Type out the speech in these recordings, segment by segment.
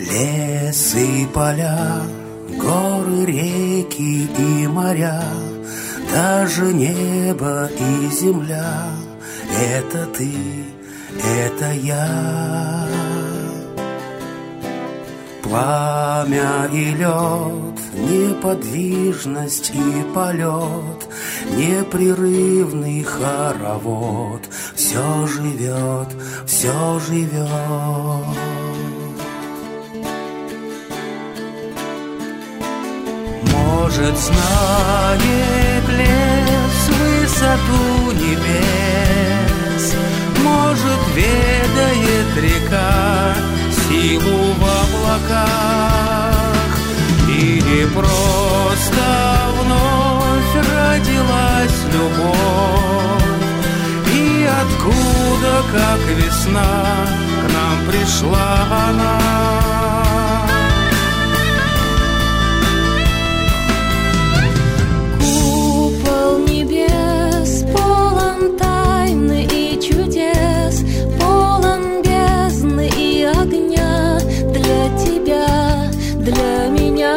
Лес и поля, горы, реки и моря, даже небо и земля — это ты, это я. Пламя и лед, неподвижность и полет, непрерывный хоровод, все живет, все живет. Может, знает лес высоту небес, может, ведает река силу в облаках, или просто вновь родилась любовь, и откуда, как весна, к нам пришла она. Для меня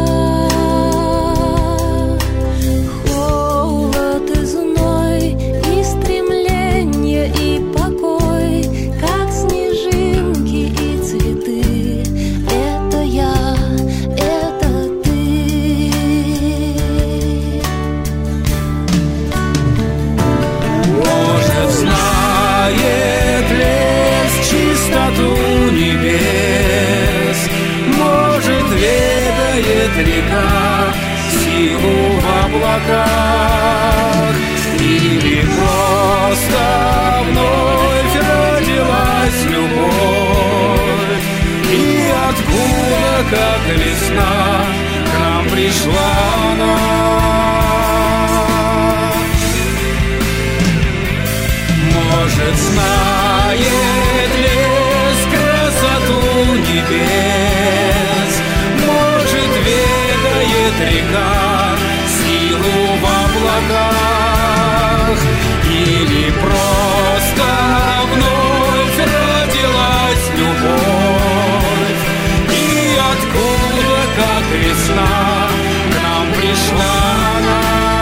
холод и зной, и стремление, и покой, как снежинки и цветы. Это я, это ты. Может, знает лес чистоту небес, может, ведает река силу в облаках, или просто вновь родилась любовь, и откуда, как весна, к нам пришла она. Может, знает лес красоту небес, может, ведает река силу в облаках, или просто вновь родилась любовь, и откуда, как весна, к нам пришла она.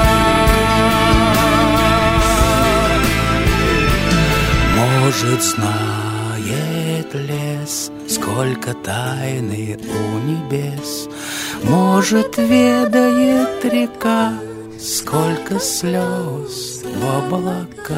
Может, знает лес, сколько тайны у небес, может, ведает река, сколько слез в облаках.